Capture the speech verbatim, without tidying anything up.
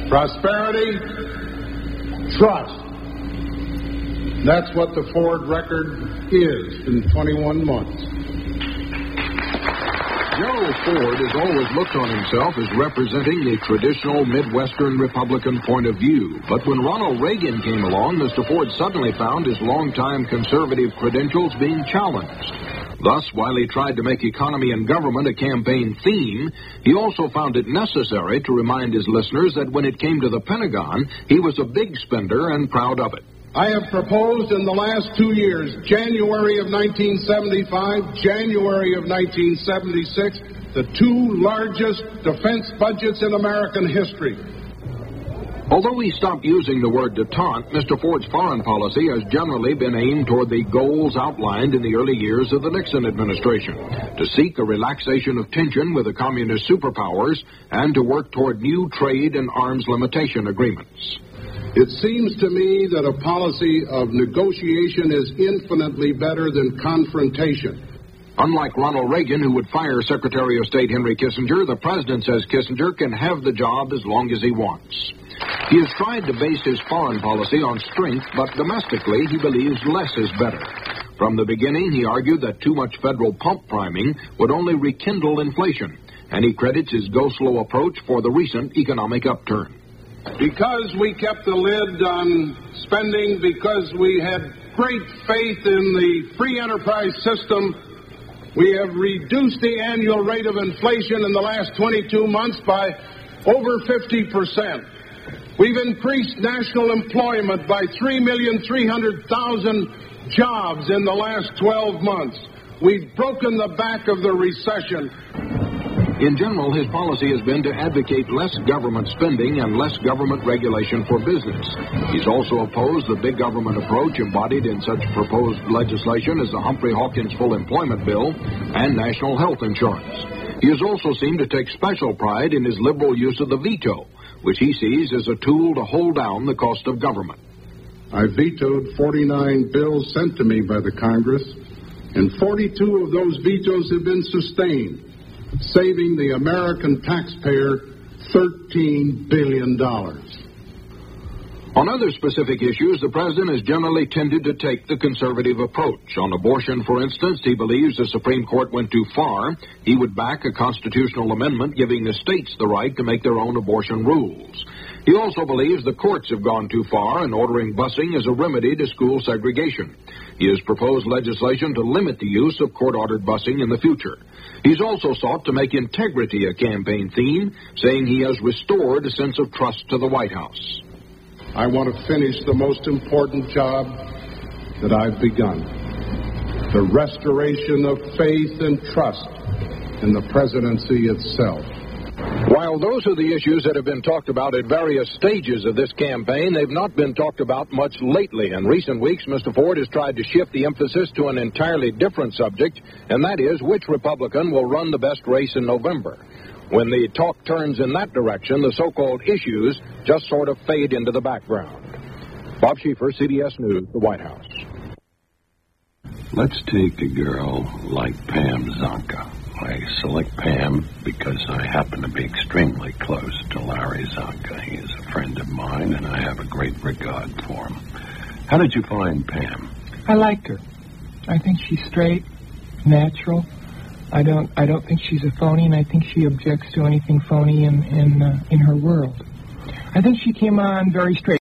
prosperity, trust. That's what the Ford record is in twenty-one months. Gerald Ford has always looked on himself as representing the traditional Midwestern Republican point of view. But when Ronald Reagan came along, Mister Ford suddenly found his longtime conservative credentials being challenged. Thus, while he tried to make economy and government a campaign theme, he also found it necessary to remind his listeners that when it came to the Pentagon, he was a big spender and proud of it. I have proposed in the last two years, January of nineteen seventy-five, January of nineteen seventy-six, the two largest defense budgets in American history. Although he stopped using the word detente, Mister Ford's foreign policy has generally been aimed toward the goals outlined in the early years of the Nixon administration, to seek a relaxation of tension with the communist superpowers and to work toward new trade and arms limitation agreements. It seems to me that a policy of negotiation is infinitely better than confrontation. Unlike Ronald Reagan, who would fire Secretary of State Henry Kissinger, the president says Kissinger can have the job as long as he wants. He has tried to base his foreign policy on strength, but domestically he believes less is better. From the beginning, he argued that too much federal pump priming would only rekindle inflation, and he credits his go-slow approach for the recent economic upturn. Because we kept the lid on spending, because we had great faith in the free enterprise system, we have reduced the annual rate of inflation in the last twenty-two months by over fifty percent. We've increased national employment by three million three hundred thousand jobs in the last twelve months. We've broken the back of the recession. In general, his policy has been to advocate less government spending and less government regulation for business. He's also opposed the big government approach embodied in such proposed legislation as the Humphrey Hawkins Full Employment Bill and national health insurance. He has also seemed to take special pride in his liberal use of the veto, which he sees as a tool to hold down the cost of government. I vetoed forty-nine bills sent to me by the Congress, and forty-two of those vetoes have been sustained, saving the American taxpayer thirteen billion dollars. On other specific issues, the president has generally tended to take the conservative approach. On abortion, for instance, he believes the Supreme Court went too far. He would back a constitutional amendment giving the states the right to make their own abortion rules. He also believes the courts have gone too far in ordering busing as a remedy to school segregation. He has proposed legislation to limit the use of court-ordered busing in the future. He's also sought to make integrity a campaign theme, saying he has restored a sense of trust to the White House. I want to finish the most important job that I've begun, the restoration of faith and trust in the presidency itself. While those are the issues that have been talked about at various stages of this campaign, they've not been talked about much lately. In recent weeks, Mister Ford has tried to shift the emphasis to an entirely different subject, and that is which Republican will run the best race in November. When the talk turns in that direction, the so-called issues just sort of fade into the background. Bob Schieffer, C B S News, the White House. Let's take a girl like Pam Zonka. I select Pam because I happen to be extremely close to Larry Zonka. He is a friend of mine, and I have a great regard for him. How did you find Pam? I liked her. I think she's straight, natural. I don't. I don't think she's a phony, and I think she objects to anything phony in in uh, in her world. I think she came on very straight.